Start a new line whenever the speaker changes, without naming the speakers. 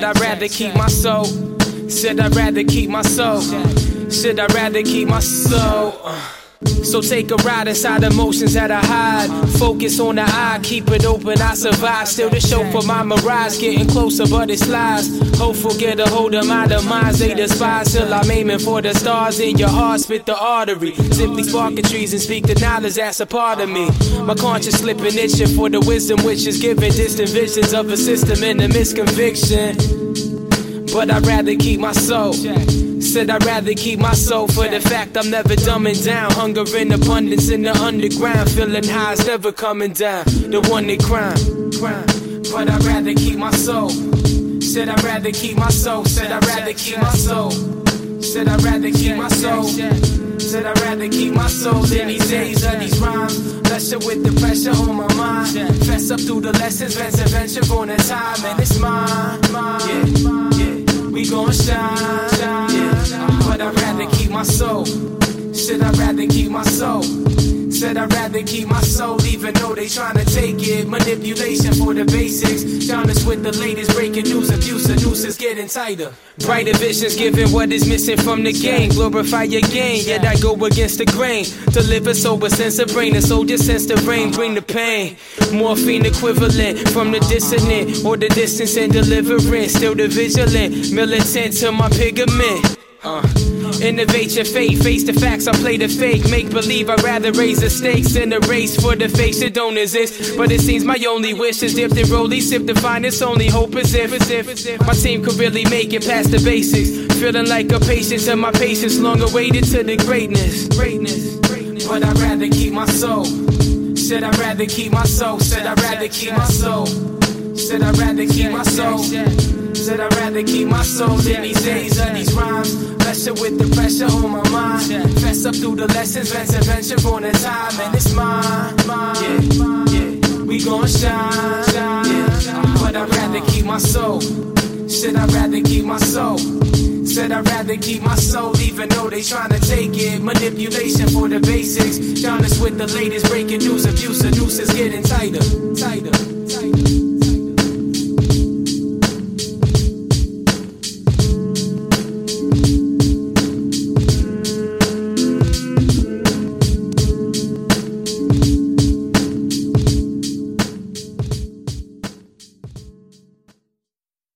but I'd rather keep my soul. Said I'd rather keep my soul. Said I'd rather keep my soul. So take a ride inside emotions that I hide. Focus on the eye, keep it open, I survive. Still the show for my mirage, getting closer but it slides. Hopeful get a hold of my demise, they despise. Till I'm aiming for the stars in your heart, spit the artery. Simply sparking trees and speak the knowledge that's a part of me. My conscience slipping, itching for the wisdom which is given. Distant visions of a system and a misconviction. But I'd rather keep my soul. Said I'd rather keep my soul for the fact I'm never dumbing down. Hunger in abundance in the underground. Feeling highs never coming down. The one that crime. But I'd rather keep my soul. Said I'd rather keep my soul. Said I'd rather keep my soul. Said I'd rather keep my soul. Said I'd rather keep my soul than these days of these rhymes. Pressure with the pressure on my mind. Fess up through the lessons, venture for the time. And it's mine. We gon' shine. But I'd rather keep my soul. Said I'd rather keep my soul. Said I'd rather keep my soul, even though they tryna take it. Manipulation for the basics. Johnny's with the latest breaking news. Abuse, the noose is getting tighter. Brighter visions given what is missing from the game. Glorify your gain, yet I go against the grain. Deliver sober sense of brain, a soldier sense the rain. Bring the pain, morphine equivalent from the dissonant or the distance and deliverance. Still the vigilant, militant to my pigment. Innovate your fate, face the facts, I play the fake. Make believe I'd rather raise the stakes in a race for the face that don't exist. But it seems my only wish is dipped in rollie, sip to find its only hope is if my team could really make it past the basics. Feeling like a patient to my patience, long awaited to the greatness. But I'd rather keep my soul. Said I'd rather keep my soul. Said I'd rather keep my soul. Said I'd rather keep my soul. Said I'd rather keep my soul than these days of these rhymes. Pressure with the pressure on my mind. Fess up through the lessons, venture for the time. And it's mine. We gon' shine. But I'd rather keep my soul. Said I'd rather keep my soul. Said I'd rather keep my soul, even though they tryna take it. Manipulation for the basics. Johnny's with the latest breaking news. Abuse, the noose is getting tighter.